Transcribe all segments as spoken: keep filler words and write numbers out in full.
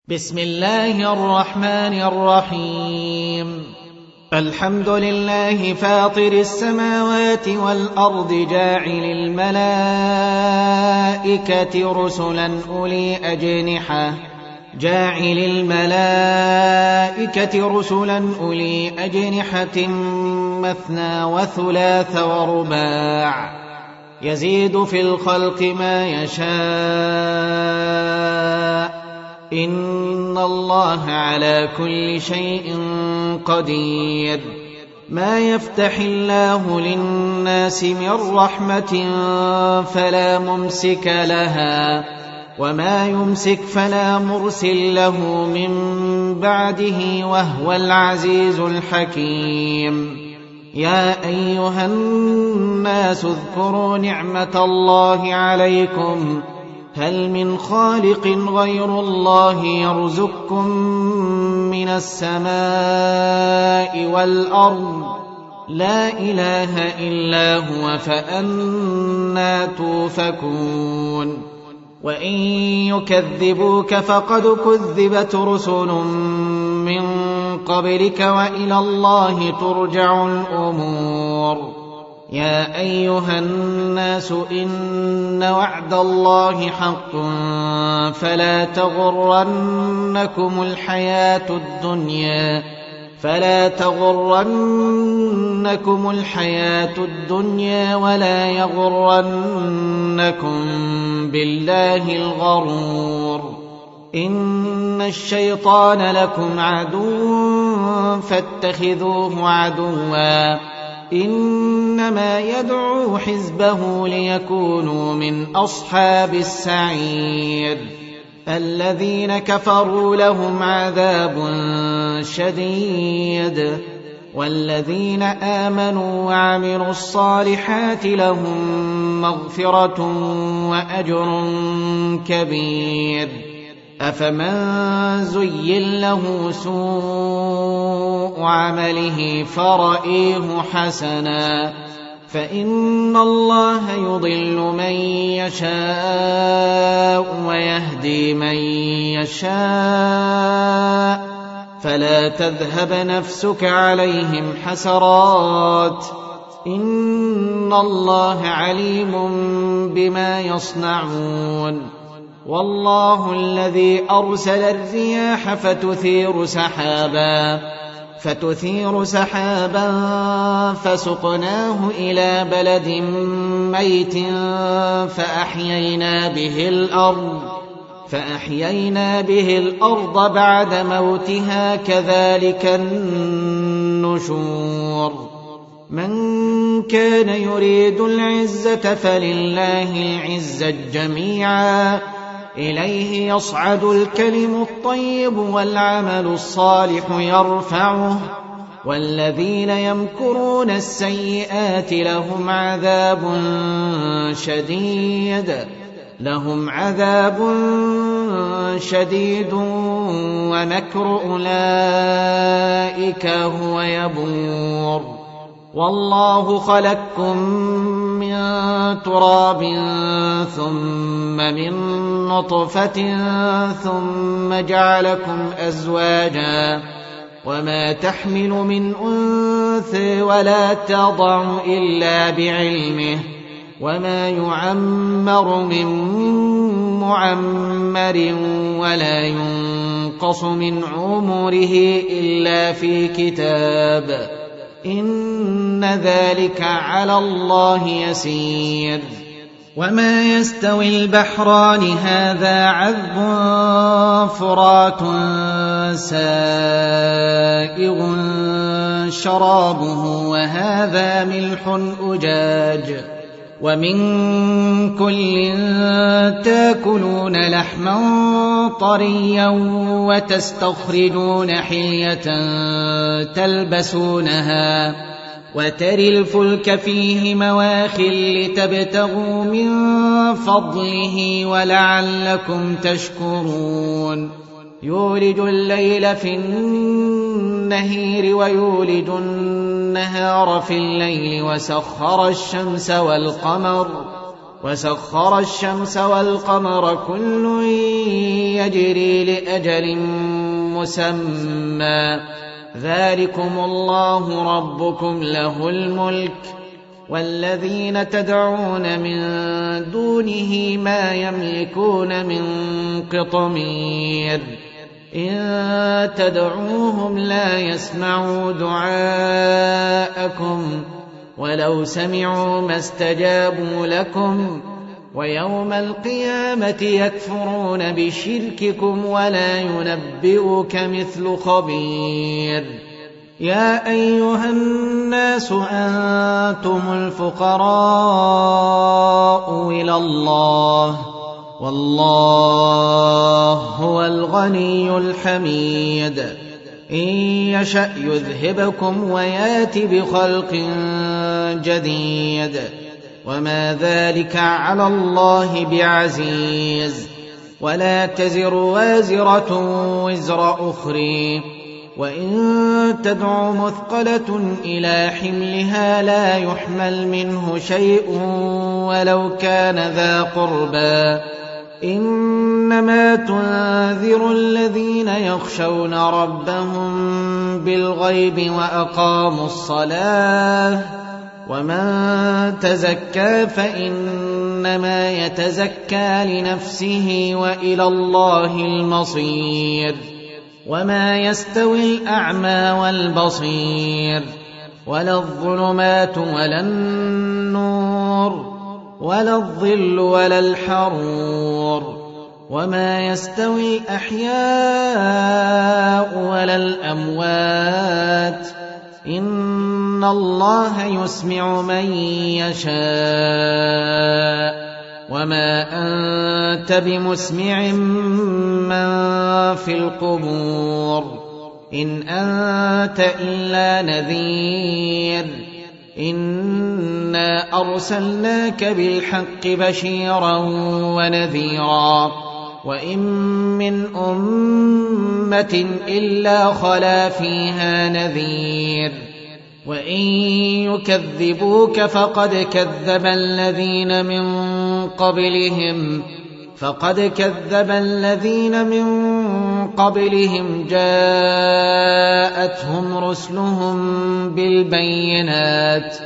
بسم الله الرحمن الرحيم الحمد لله فاطر السماوات والأرض جاعل الملائكة رسلا أولي أجنحة جاعل الملائكة رسلا أولي أجنحة مثنى وثلاث ورباع يزيد في الخلق ما يشاء إن الله على كل شيء قدير ما يفتح الله للناس من رحمة فلا ممسك لها وما يمسك فلا مرسل له من بعده وهو العزيز الحكيم يا أيها الناس اذكروا نعمة الله عليكم هل من خالق غير الله يرزقكم من السماء والأرض لا إله إلا هو فأنى توفكون وإن يكذبوك فقد كذبت رسل من قبلك وإلى الله ترجع الأمور يا أيها الناس إن وعد الله حق فلا تغرنكم الحياة الدنيا فلا تغرنكم الحياة الدنيا ولا يغرنكم بالله الغرور إن الشيطان لكم عدو فاتخذوه عدوا إنما يدعو حزبه ليكونوا من أصحاب السعير الذين كفروا لهم عذاب شديد والذين آمنوا وعملوا الصالحات لهم مغفرة وأجر كبير أفمن زين له سوء عمله فرأيه حسنا فإن الله يضل من يشاء ويهدي من يشاء فلا تذهب نفسك عليهم حسرات إن الله عليم بما يصنعون والله الذي أرسل الرياح فتثير سحابا فتثير سحابا فسقناه إلى بلد ميت فأحيينا به الأرض فأحيينا به الأرض بعد موتها كذلك النشور من كان يريد العزة فلله العزة جميعا إليه يصعد الكلم الطيب والعمل الصالح يرفعه والذين يمكرون السيئات لهم عذاب شديد لهم عذاب شديد ومكر أولئك هو يبور والله خلقكم من تراب ثم من نطفة ثم جعلكم أزواجا وما تحمل من أنثى ولا تضع إلا بعلمه وما يعمر من معمر ولا ينقص من عمره إلا في كتاب إن ذلك على الله يسير وما يستوي البحران هذا عذب فرات سائغ شرابه وهذا ملح أجاج ومن كل تاكلون لحما طريا وتستخرجون حلية تلبسونها وتري الفلك فيه مواخر لتبتغوا من فضله ولعلكم تشكرون يولج الليل في النهار ويولج النهار في الليل وسخر الشمس والقمر وسخر الشمس والقمر كل يجري لأجل مسمى ذلكم الله ربكم له الملك والذين تدعون من دونه ما يملكون من قطمير إن تدعوهم لا يسمعوا دعاءكم ولو سمعوا ما استجابوا لكم ويوم القيامة يكفرون بشرككم ولا ينبئك مثل خبير يا أيها الناس أنتم الفقراء إلى الله والله هو الغني الحميد إن يشأ يذهبكم ويات بخلق جديد وما ذلك على الله بعزيز ولا تزر وازرة وزر أخرى وإن تدع مثقلة إلى حملها لا يحمل منه شيء ولو كان ذا قربى إنما تنذر الذين يخشون ربهم بالغيب وأقاموا الصلاة ومن تزكى فإنما يتزكى لنفسه وإلى الله المصير وما يستوي الأعمى والبصير ولا الظلمات ولا النور ولا الظل ولا الحرور وما يستوي الأحياء ولا الأموات إن الله يسمع من يشاء وما أنت بمسمع من في القبور إن أنت إلا نذير إنا أرسلناك بالحق بشيرا ونذيرا وإن من أمة إلا خلا فيها نذير وإن يكذبوك فقد كذب الذين من قبلهم فقد كذب الذين من قبلهم جاءتهم رسلهم بالبينات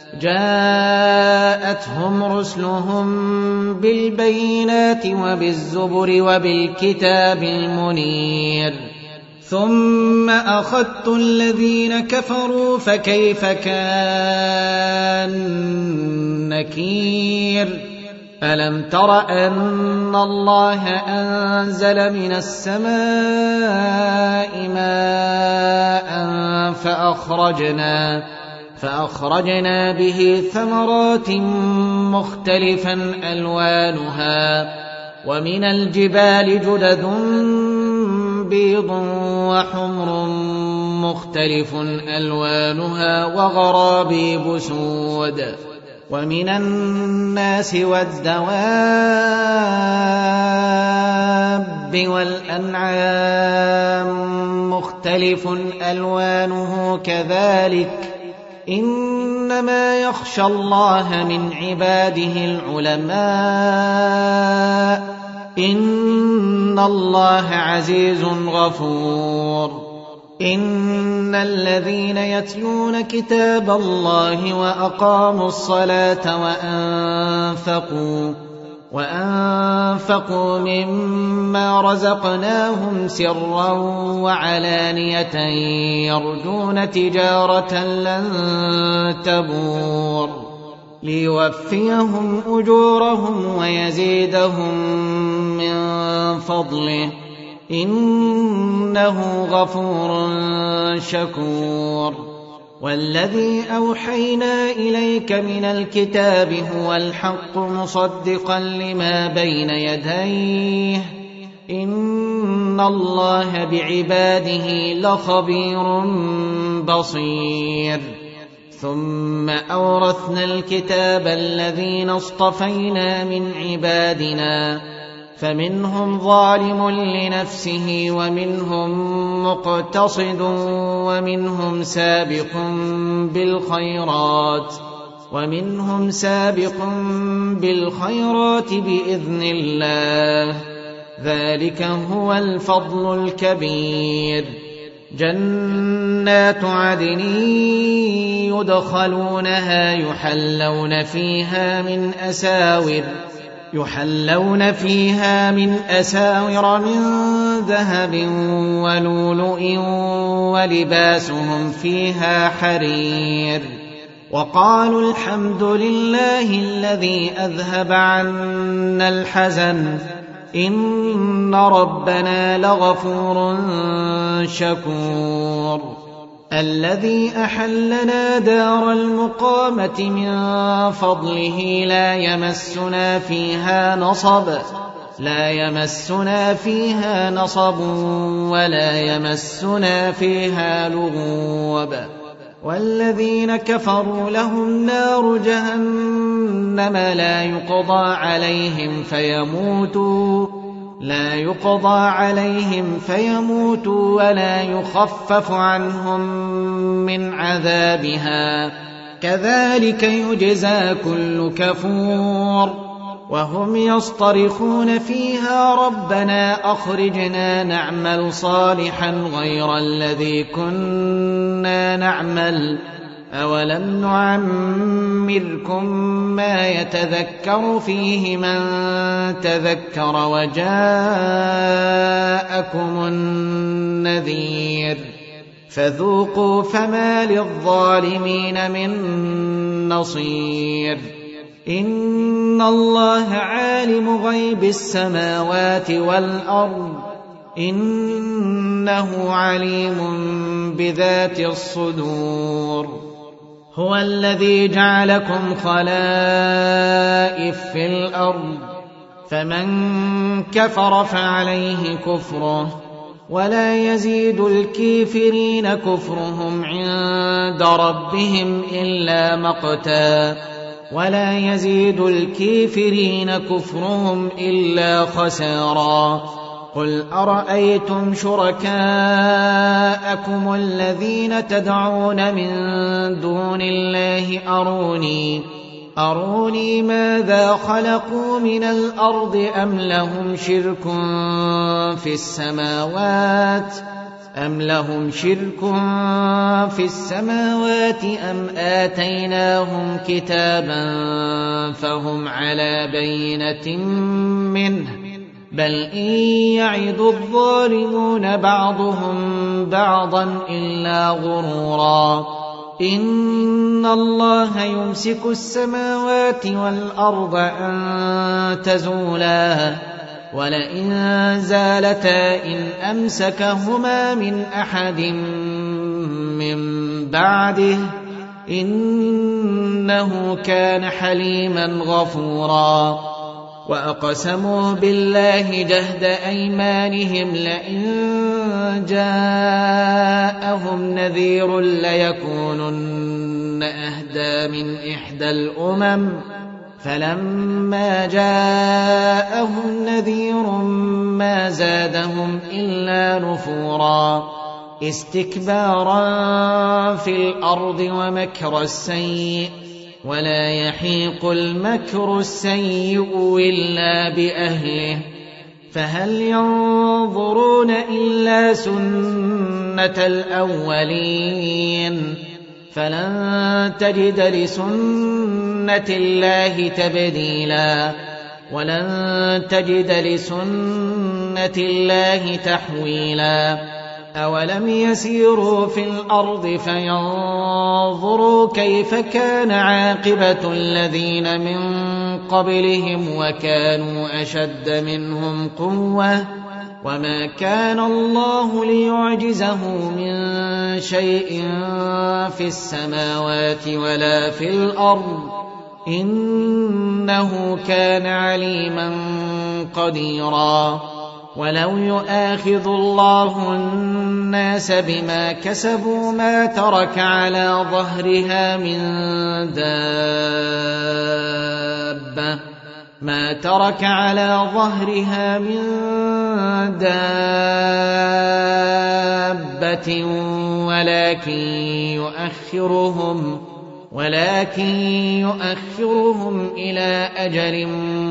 جاءتهم رسلهم بالبينات وبالزبر وبالكتاب المنير ثم أخذت الذين كفروا فكيف كان نكير ألم تر أن الله أنزل من السماء ماء فأخرجنا فأخرجنا به ثمرات مختلفا ألوانها ومن الجبال جدد بيض وحمر مختلف ألوانها وغرابيب سود ومن الناس والدواب والأنعام مختلف ألوانه كذلك إنما يخشى الله من عباده العلماء إن الله عزيز غفور إن الذين يتلون كتاب الله وأقاموا الصلاة وأنفقوا وأنفقوا مما رزقناهم سرا وعلانية يرجون تجارة لن تبور ليوفيهم أجورهم ويزيدهم من فضله إنه غفور شكور والذي أوحينا إليك من الكتاب هو الحق مصدقا لما بين يديه إن الله بعباده لخبير بصير ثم أورثنا الكتاب الذين اصطفينا من عبادنا فمنهم ظالم لنفسه ومنهم مقتصد ومنهم سابق بالخيرات ومنهم سابق بالخيرات بإذن الله، ذلك هو الفضل الكبير. جنات عدن يدخلونها يحلون فيها من أساور يحلون فيها من أساور من ذهب ولؤلؤ ولباسهم فيها حرير. وقالوا الحمد لله الذي أذهب عنا الحزن إن ربنا لغفور شكور. الذي أحلنا دار المقامة من فضله لا يمسنا فيها نصب لا يمسنا فيها نصب ولا يمسنا فيها لغوب. والذين كفروا لهم نار جهنم لا يقضى عليهم فيموتوا لا يقضى عليهم فيموتوا ولا يخفف عنهم من عذابها، كذلك يجزى كل كفور. وهم يصطرخون فيها ربنا أخرجنا نعمل صالحا غير الذي كنا نعمل أولم نعمركم ما يتذكر فيه من تذكر وجاءكم النذير فذوقوا فما للظالمين من نصير. إن الله عالم غيب السماوات والأرض إنه عليم بذات الصدور. هو الذي جعلكم خلائف في الأرض فمن كفر فعليه كفره ولا يزيد الكافرين كفرهم عند ربهم إلا مقتا ولا يزيد الكافرين كفرهم إلا خسارا. قل أرأيتم شركاءكم الذين تدعون من دون الله أروني أروني ماذا خلقوا من الأرض أم لهم شرك في السماوات أم لهم شرك في السماوات أم آتيناهم كتابا فهم على بينة منه بل إن يعد الظالمون بعضهم بعضا إلا غرورا. إن الله يمسك السماوات والأرض أن تزولا ولئن زالتا إن أمسكهما من أحد من بعده إنه كان حليما غفورا. وأقسموا بالله جهد أيمانهم لئن جاءهم نذير ليكونن أهدى من إحدى الأمم فلما جاءهم نذير ما زادهم إلا نفورا استكبارا في الأرض ومكر السيء ولا يحيق المكر السيء إلا بأهله فهل ينظرون إلا سنة الأولين فلن تجد لسنة الله تبديلا ولن تجد لسنة الله تحويلا. أولم يسيروا في الأرض فينظروا كيف كان عاقبة الذين من قبلهم وكانوا أشد منهم قوة وما كان الله ليعجزه من شيء في السماوات ولا في الأرض إنه كان عليما قديرا. ولو يؤاخذ الله الناس بما كسبوا ما ترك على ظهرها من دابة ما ترك على ظهرها من دابة ولكن يؤخرهم ولكن يؤخرهم إلى أجل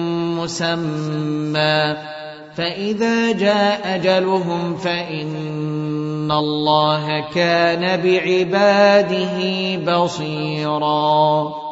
مسمى فإذا جاء أجلهم فإن الله كان بعباده بصيراً.